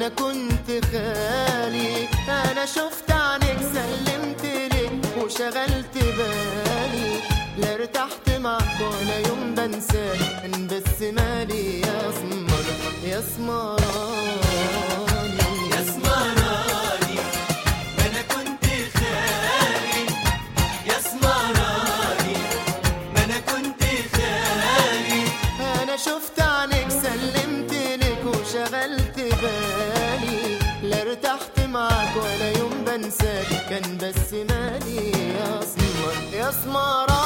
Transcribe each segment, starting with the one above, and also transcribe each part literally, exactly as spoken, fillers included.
وانا كنت خالي. انا شفت عنك سلمت لك وشغلت بالي، لا ارتحت معك ولا يوم بنساك، كان بس مالي يا اسمر يا اسمراني يا اسمراني ما انا كنت خالي، يا اسمراني ما انا كنت خالي. انا شفت عنك سلمت لك وشغلت بالي، لا ارتحت معك ولا يوم بنساك، كان بس مالي يا اسمر يا اسمراني.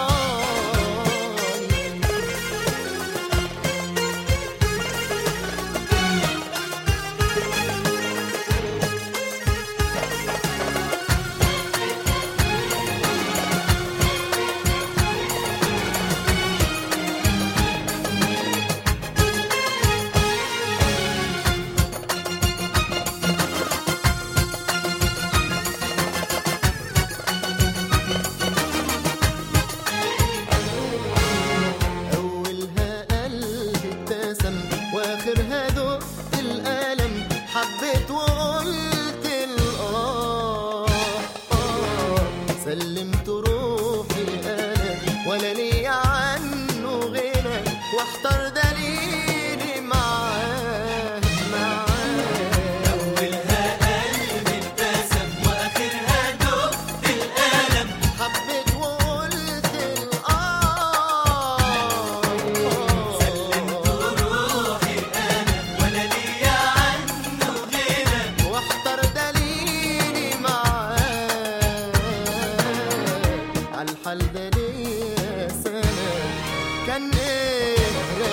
واخرها دقت الألم، حبيت وقلت الآه آه، سلمت روحي أنا ولا لي عنه غنى، واحتار دليلي معاه معاه. أولها قلبي ابتسم وآخرها دقت الألم، حبيت وقلت الآه سلمت روحي أنا ولا ليا عنه غنى، واختار دليلي معاه. عالحال ده ليا سنة كان ايه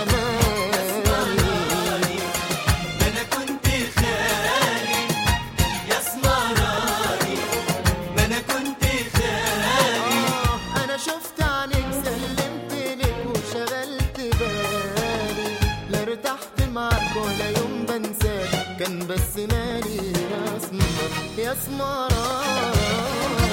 اسمراني ما انا كنت خالي، يا اسمراني ما انا كنت خالي. آه انا شفت عنك سلمت لك وشغلت بالي، لا ارتحت معك ولا يوم بنساك، كان بس مالي يا اسمر يا اسمراني.